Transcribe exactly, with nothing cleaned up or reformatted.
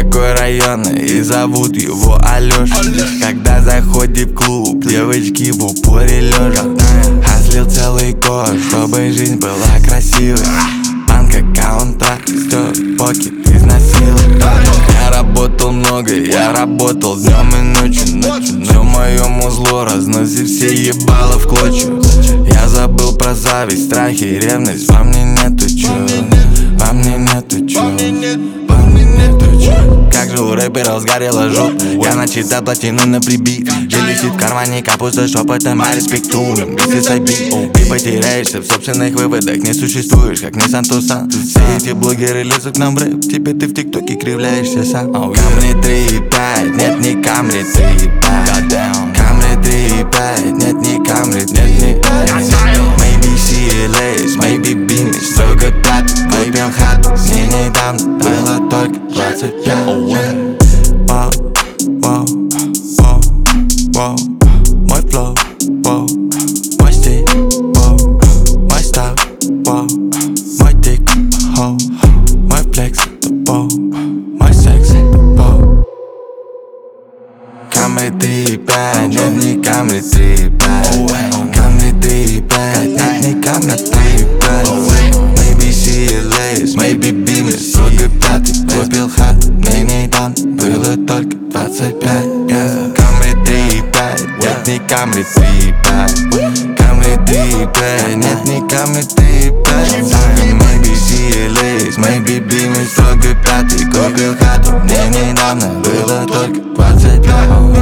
такой районный и зовут его Алёша. Когда заходит в клуб, девочки в упоре лежат. Хаслил целый год, чтобы жизнь была красивой. Банк, аккаунт, растет, покет изнасилует. Я работал много, я работал днем и ночью, ночью. Все моему злу разносит все ебало в клочья. Я забыл про зависть, страхи и ревность. Во мне нету чё, во мне нету чё, во мне нету чё. Как же у рэперов сгорела жопа. Я начитал плотину на прибит. Висит в кармане капуста шепотом, а респектуем. Если забить, ты потеряешься в собственных выводах. Не существуешь, как Nissan Tucson. Все эти блогеры лезут к нам в рэп. Теперь ты в тиктоке кривляешься сам. Камри три и пять, нет не Камри три и пять. Камри три и пять, нет не Камри, нет не. Maybe си эл эс, maybe Beam, строго пять. Выпил хату, мне недавно было только двадцать пять. Вау, вау, вау, вау. Мой флоу, вау, мой стиль, вау, мой стайл, вау, мой дик, хоу, мой флекс, это вау, мой секс, это вау. Камри три и пять, нет не Камри три и пять. Камри три и пять, нет не Камри три и пять. Maybe си эл эс, maybe Beam, строго пятый. Купил хату, мне недавно было только двадцать пять. Камри три и пять, нет не Камри три и пять. Камри три и пять, нет не Камри три и пять. Maybe си эл эс, maybe Beam, строго пятый. Купил хату, мне недавно было только двадцать пять.